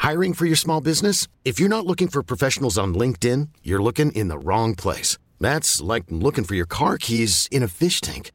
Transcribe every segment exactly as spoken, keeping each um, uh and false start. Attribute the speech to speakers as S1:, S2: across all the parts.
S1: Hiring for your small business? If you're not looking for professionals on LinkedIn, you're looking in the wrong place. That's like looking for your car keys in a fish tank.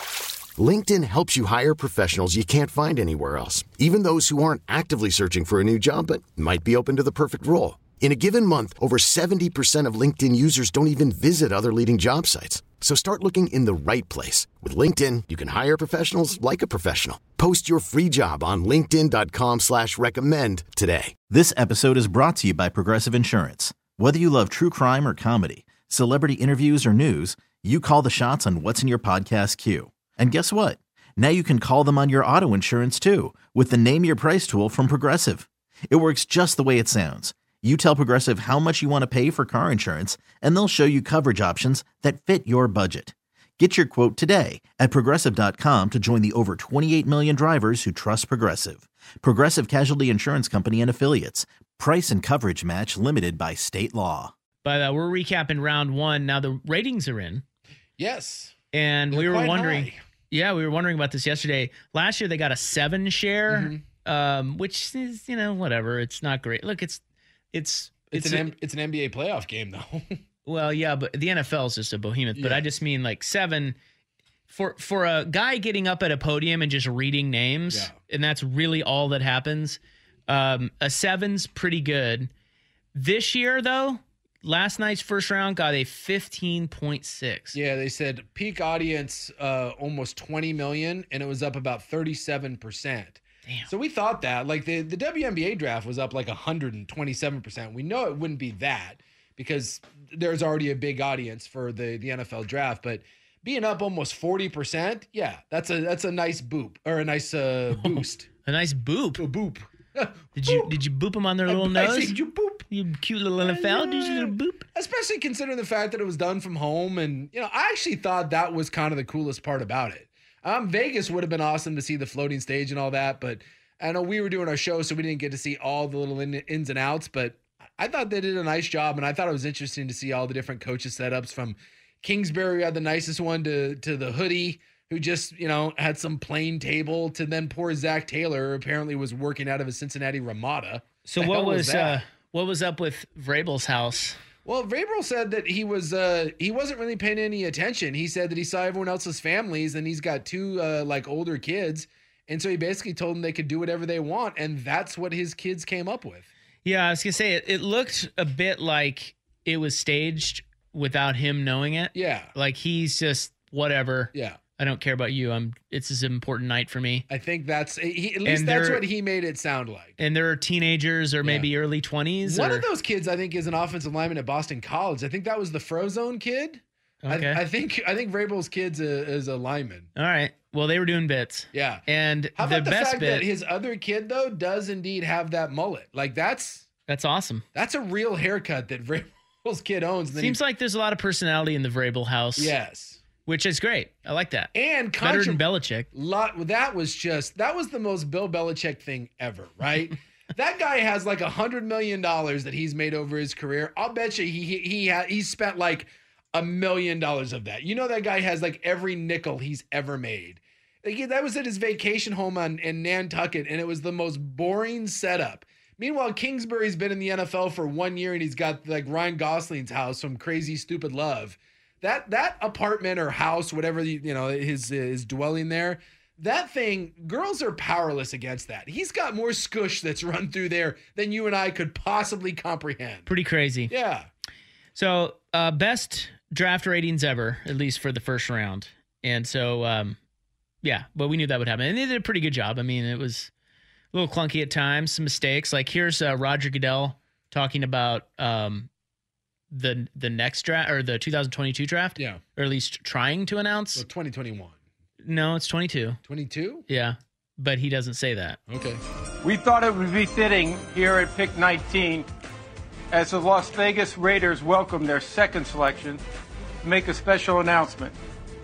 S1: LinkedIn helps you hire professionals you can't find anywhere else, even those who aren't actively searching for a new job but might be open to the perfect role. In a given month, over seventy percent of LinkedIn users don't even visit other leading job sites. So start looking in the right place. With LinkedIn, you can hire professionals like a professional. Post your free job on linkedin dot com slash recommend today.
S2: This episode is brought to you by Progressive Insurance. Whether you love true crime or comedy, celebrity interviews or news, you call the shots on what's in your podcast queue. And guess what? Now you can call them on your auto insurance too with the Name Your Price tool from Progressive. It works just the way it sounds. You tell Progressive how much you want to pay for car insurance, and they'll show you coverage options that fit your budget. Get your quote today at Progressive dot com to join the over twenty-eight million drivers who trust Progressive. Progressive Casualty Insurance Company and Affiliates. Price and coverage match limited by state law.
S3: But uh, we're recapping round one. Now the ratings are in.
S4: Yes.
S3: And
S4: They're
S3: we were wondering.
S4: high.
S3: Yeah, we were wondering about this yesterday. Last year they got a seven share,
S4: Mm-hmm.
S3: um, which is, you know, whatever. It's not great. Look, it's it's
S4: It's,
S3: it's,
S4: an
S3: a-
S4: M- it's an N B A playoff game, though.
S3: well, yeah, but the N F L is just a behemoth. But
S4: Yeah.
S3: I just mean like seven for for a guy getting up at a podium and just reading names,
S4: Yeah.
S3: and that's really all that happens. Um, a seven's pretty good. This year, though, last night's first round got a fifteen point six.
S4: Yeah, they said peak audience uh, almost twenty million, and it was up about thirty-seven percent.
S3: Damn.
S4: So we thought that, like the, the W N B A draft was up like one hundred twenty-seven percent. We know it wouldn't be that because there's already a big audience for the, the N F L draft, but being up almost forty percent, yeah, that's a that's a nice boop or a nice uh, boost.
S3: A nice boop.
S4: A boop.
S3: Did you did you boop them on their little
S4: I
S3: nose?
S4: said you boop.
S3: You cute little N F L, did you little boop?
S4: Especially considering the fact that it was done from home. And, you know, I actually thought that was kind of the coolest part about it. Um, Vegas would have been awesome to see the floating stage and all that. But I know we were doing our show, so we didn't get to see all the little in, ins and outs. But I thought they did a nice job. And I thought it was interesting to see all the different coaches setups from Kingsbury, who had the nicest one, to, to the hoodie, who just, you know, had some plain table, to then poor Zach Taylor, who apparently was working out of a Cincinnati Ramada.
S3: So
S4: The
S3: what
S4: hell
S3: was,
S4: that?
S3: uh what was up with Vrabel's house?
S4: Well, Vrabel said that he was uh, he wasn't really paying any attention. He said that he saw everyone else's families, and he's got two uh, like older kids, and so he basically told them they could do whatever they want, and that's what his kids came up with.
S3: Yeah, I was gonna say it, it looked a bit like it was staged without him knowing it.
S4: Yeah,
S3: Like he's just whatever.
S4: yeah.
S3: I don't care about you. I'm it's an important night for me.
S4: I think that's he, at least
S3: And
S4: that's
S3: they're-
S4: what he made it sound like.
S3: And they're teenagers or maybe early twenties.
S4: One
S3: or,
S4: of those kids, I think, is an offensive lineman at Boston College. I think that was the Frozone kid.
S3: Okay.
S4: I, I think I think Vrabel's kid's a, is a lineman.
S3: All right. Well, they were doing bits.
S4: Yeah.
S3: And
S4: How
S3: the
S4: about the,
S3: best
S4: fact
S3: bit
S4: that his other kid though does indeed have that mullet? Like that's
S3: that's awesome.
S4: that's a real haircut that Vrabel's kid owns. And then
S3: Seems
S4: he,
S3: like there's a lot of personality in the Vrabel house.
S4: yes.
S3: Which is great. I like that.
S4: And
S3: Better
S4: contra-
S3: than Belichick.
S4: lot that was just that was the most Bill Belichick thing ever, right? That guy has like a hundred million dollars that he's made over his career. I'll bet you he he he ha- he spent like a million dollars of that. You know that guy has like every nickel he's ever made. Like, that was at his vacation home on in Nantucket, and it was the most boring setup. Meanwhile, Kingsbury's been in the N F L for one year, and he's got like Ryan Gosling's house from Crazy Stupid Love. That that apartment or house, whatever you, you know, his his dwelling there, that thing, girls are powerless against that. He's got more scush that's run through there than you and I could possibly comprehend.
S3: Pretty crazy.
S4: Yeah.
S3: So, uh, best draft ratings ever, at least for the first round. And so, um, yeah, but we knew that would happen. And they did a pretty good job. I mean, it was a little clunky at times, some mistakes. Like here's uh, Roger Goodell talking about um, the the next draft or the two thousand twenty-two draft.
S4: Yeah.
S3: Or at least trying to announce.
S4: So twenty twenty-one.
S3: No, it's twenty-two.
S4: twenty-two?
S3: Yeah. But he doesn't say that.
S4: Okay.
S5: We thought it would be fitting here at pick nineteen, as the Las Vegas Raiders welcome their second selection, to make a special announcement.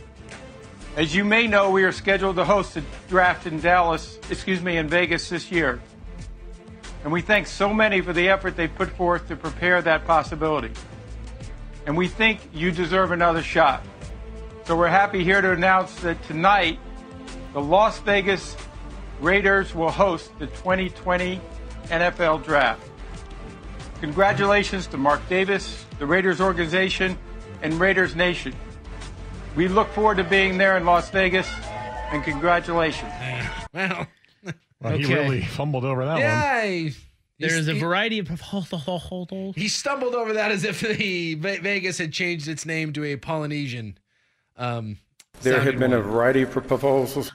S5: As you may know, we are scheduled to host a draft in Dallas, excuse me, in Vegas this year. And we thank so many for the effort they put forth to prepare that possibility. And we think you deserve another shot. So we're happy here to announce that tonight, the Las Vegas Raiders will host the twenty twenty N F L Draft. Congratulations to Mark Davis, the Raiders organization, and Raiders Nation. We look forward to being there in Las Vegas, and congratulations.
S4: Well,
S6: well he
S3: Okay.
S6: really fumbled over that one.
S4: yeah. He,
S3: There's a
S4: he-
S3: variety of hold, hold, hold, hold.
S4: He stumbled over that as if the Ve- Vegas had changed its name to a Polynesian. Um,
S5: There have
S4: sounding
S5: been a
S4: one.
S5: variety of proposals.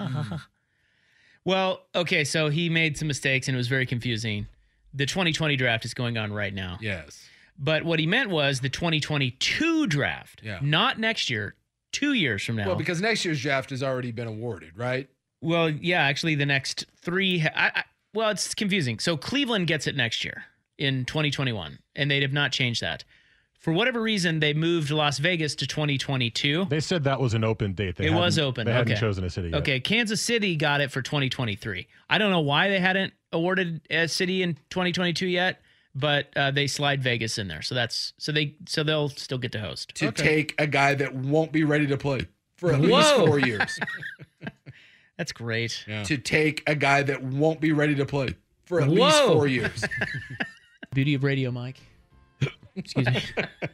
S3: Well, okay, so he made some mistakes and it was very confusing. The twenty twenty draft is going on right now.
S4: Yes.
S3: But what he meant was the twenty twenty-two draft,
S4: Yeah.
S3: not next year, two years from now.
S4: Well, because next year's draft has already been awarded, right?
S3: Well, yeah, actually, the next three. I, I, well, it's confusing. So Cleveland gets it next year in twenty twenty-one, and they have not changed that. For whatever reason, they moved Las Vegas to twenty twenty-two.
S6: They said that was an open date. They
S3: It was
S6: hadn't-
S3: open.
S6: They hadn't
S3: Okay.
S6: chosen a city yet.
S3: Okay, Kansas City got it for twenty twenty-three. I don't know why they hadn't awarded a city in twenty twenty-two yet, but uh, they slide Vegas in there. So that's so they so they'll still get to host.
S4: To take a guy that won't be ready to play for at least
S3: Whoa.
S4: four years.
S3: That's great.
S4: To take a guy that won't be ready to play for at least
S3: Whoa.
S4: four years.
S3: Beauty of radio, Mike. Excuse me.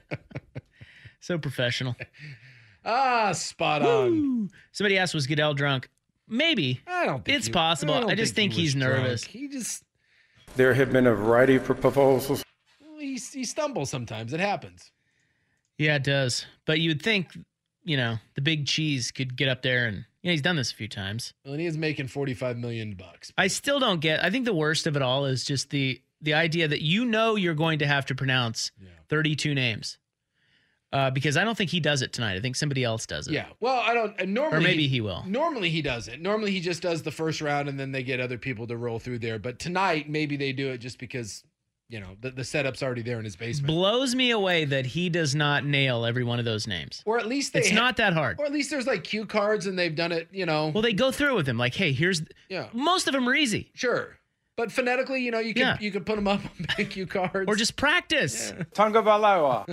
S3: So professional.
S4: Ah, spot on.
S3: Woo. Somebody asked, was Goodell drunk? Maybe.
S4: I don't think
S3: It's
S4: he-
S3: possible.
S4: don't
S3: I just think
S4: he
S3: he's
S4: was drunk.
S3: nervous.
S4: He just
S5: There have been a variety of proposals.
S4: well, he, he stumbles sometimes. It happens.
S3: Yeah, it does. But you'd think, you know, the big cheese could get up there and, you know, he's done this a few times.
S4: Well, and he is making forty-five million bucks.
S3: I still don't get, I think the worst of it all is just the the idea that you know you're going to have to pronounce
S4: Yeah.
S3: thirty-two names. Uh, because I don't think he does it tonight. I think somebody else does it.
S4: Yeah. Well, I don't. Uh, normally,
S3: Or maybe he will.
S4: Normally he does it. Normally he just does the first round and then they get other people to roll through there. But tonight maybe they do it just because, you know, the, the setup's already there in his basement.
S3: Blows me away that he does not nail every one of those names.
S4: Or at least they
S3: It's
S4: ha-
S3: not that hard.
S4: Or at least there's like cue cards and they've done it. You know.
S3: Well, they go through with him like, hey, here's
S4: yeah.
S3: most of them are easy,
S4: Sure. But phonetically, you know, you can
S3: Yeah.
S4: you can put them up on big cue cards.
S3: or just practice.
S5: Tonga Valawa.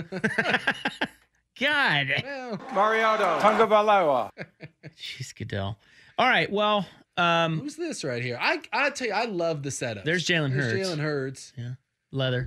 S3: God,
S4: Well,
S5: Mariano. Tonga Valawa.
S3: jeez, Goodell. All right, well, um,
S4: who's this right here? I I tell you, I love the setup.
S3: There's Jalen Hurts.
S4: There's Jalen Hurts.
S3: yeah, leather,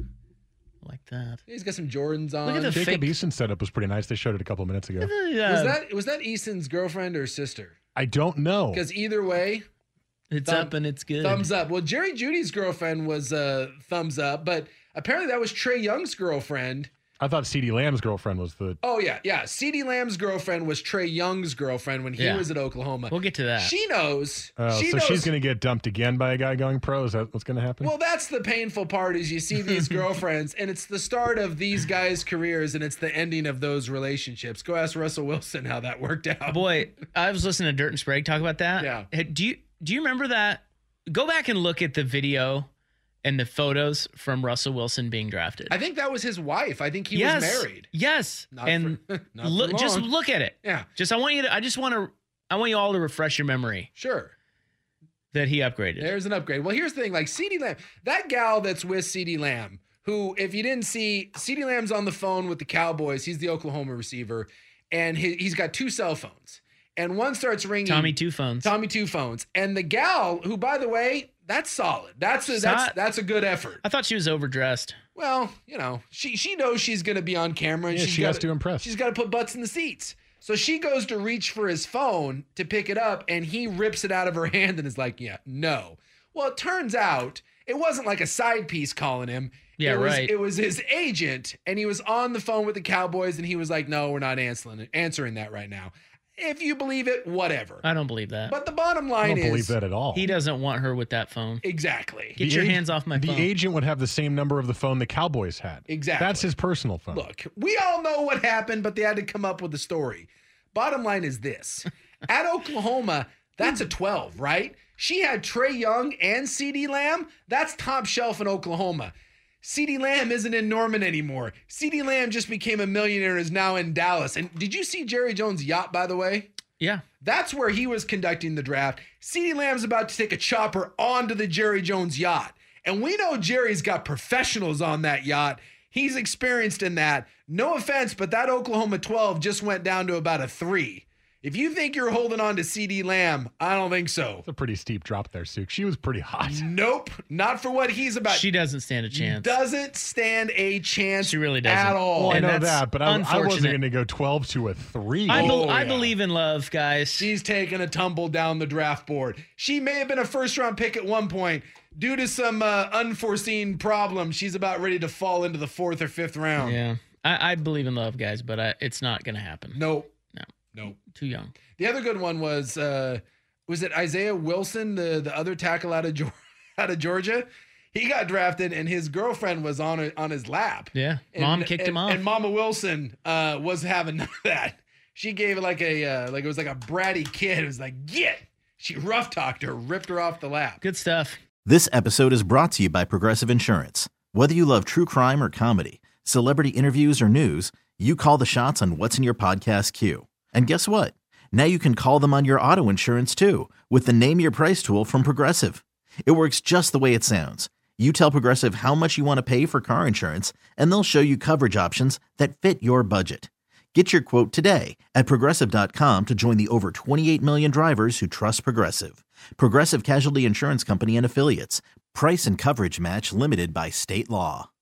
S3: I like that.
S4: He's got some Jordans on.
S3: Look at the
S6: Jacob
S3: fake.
S6: Eason's setup was pretty nice. They showed it a couple minutes ago.
S3: Uh,
S4: was that was that Easton's girlfriend or sister?
S6: I don't know.
S4: Because either way,
S3: it's
S4: thumb-
S3: up and it's good.
S4: thumbs up. Well, Jerry Judy's girlfriend was uh, thumbs up, but apparently that was Trey Young's girlfriend.
S6: I thought CeeDee Lamb's girlfriend was the.
S4: Oh yeah, yeah. CeeDee Lamb's girlfriend was Trey Young's girlfriend when he
S3: Yeah.
S4: was at Oklahoma.
S3: We'll get to that.
S4: She knows.
S6: Oh,
S4: she
S6: so
S4: knows.
S6: she's going to get dumped again by a guy going pro? Is that what's going to happen?
S4: Well, that's the painful part is you see these girlfriends, and it's the start of these guys' careers, and it's the ending of those relationships. Go ask Russell Wilson how that worked out.
S3: Boy, I was listening to Dirt and Sprague talk about that.
S4: Yeah.
S3: Hey, Do you do you remember that? Go back and look at the video and the photos from Russell Wilson being drafted.
S4: I think that was his wife. I think he
S3: yes,
S4: was married.
S3: Yes,
S4: Not
S3: and
S4: for- not for
S3: look, just
S4: long.
S3: look at it.
S4: Yeah,
S3: Just I want you to. I just want to. I want you all to refresh your memory
S4: sure.
S3: that he upgraded.
S4: There's an upgrade. Well, here's the thing: like CeeDee Lamb, that gal that's with CeeDee Lamb, who, if you didn't see, CeeDee Lamb's on the phone with the Cowboys. He's the Oklahoma receiver, and he, he's got two cell phones, and one starts ringing.
S3: Tommy two phones.
S4: Tommy two phones, and the gal, who, by the way, that's solid. That's a, that's
S3: Solid.
S4: that's a good effort.
S3: I thought she was overdressed.
S4: Well, you know, she she knows she's going to be on camera, and
S6: Yeah,
S4: she's
S6: she has
S4: gotta-
S6: to impress.
S4: She's got to put butts in the seats. So she goes to reach for his phone to pick it up, and he rips it out of her hand and is like, "Yeah, no." Well, it turns out it wasn't like a side piece calling him.
S3: Yeah,
S4: it was,
S3: right.
S4: It was his agent, and he was on the phone with the Cowboys, and he was like, "No, we're not answering answering that right now." If you believe it, whatever.
S3: I don't believe that.
S4: But the bottom
S6: I
S4: line
S6: don't
S4: is
S6: believe that at all.
S3: he doesn't want her with that phone.
S4: exactly.
S3: Get
S6: The
S3: your
S6: ag-
S3: hands off my
S6: the
S3: phone.
S6: agent would have the same number of the phone the Cowboys had.
S4: Exactly.
S6: That's his personal phone.
S4: Look, we all know what happened, but they had to come up with a story. Bottom line is this. At Oklahoma, that's a twelve, right? She had Trey Young and CeeDee Lamb. That's top shelf in Oklahoma. CeeDee Lamb isn't in Norman anymore. CeeDee Lamb just became a millionaire and is now in Dallas. And did you see Jerry Jones' yacht, by the way?
S3: Yeah.
S4: That's where he was conducting the draft. CeeDee Lamb's about to take a chopper onto the Jerry Jones yacht. And we know Jerry's got professionals on that yacht. He's experienced in that. No offense, but that Oklahoma twelve just went down to about a three. If you think you're holding on to CeeDee Lamb, I don't think so.
S6: It's a pretty steep drop there, Suk. She was pretty hot.
S4: Nope, not for what he's about.
S3: She doesn't stand a chance.
S4: Doesn't stand a chance.
S3: She really doesn't.
S4: At all.
S6: Well, I
S3: And
S6: know
S3: that's
S6: that, but I, I wasn't
S3: unfortunate.
S6: going to go twelve to a three.
S3: I, bel
S4: Oh,
S3: I
S4: yeah.
S3: believe in love, guys.
S4: She's taken a tumble down the draft board. She may have been a first round pick at one point. Due to some uh, unforeseen problems, she's about ready to fall into the fourth or fifth round.
S3: Yeah, I, I believe in love, guys, but I, it's not going to happen.
S4: Nope.
S3: No.
S4: Nope.
S3: Too young.
S4: The other good one was, uh, was it Isaiah Wilson, the, the other tackle out of, Georgia, out of Georgia? He got drafted, and his girlfriend was on a, on his lap.
S3: Yeah,
S4: And-
S3: mom kicked
S4: and,
S3: him off.
S4: And Mama Wilson uh, was having none of that. She gave it like a uh, like it was like a bratty kid. It was like, get. She rough talked her, ripped her off the lap.
S3: Good stuff.
S2: This episode is brought to you by Progressive Insurance. Whether you love true crime or comedy, celebrity interviews or news, you call the shots on what's in your podcast queue. And guess what? Now you can call them on your auto insurance too with the Name Your Price tool from Progressive. It works just the way it sounds. You tell Progressive how much you want to pay for car insurance, and they'll show you coverage options that fit your budget. Get your quote today at Progressive dot com to join the over twenty-eight million drivers who trust Progressive. Progressive Casualty Insurance Company and Affiliates. Price and coverage match limited by state law.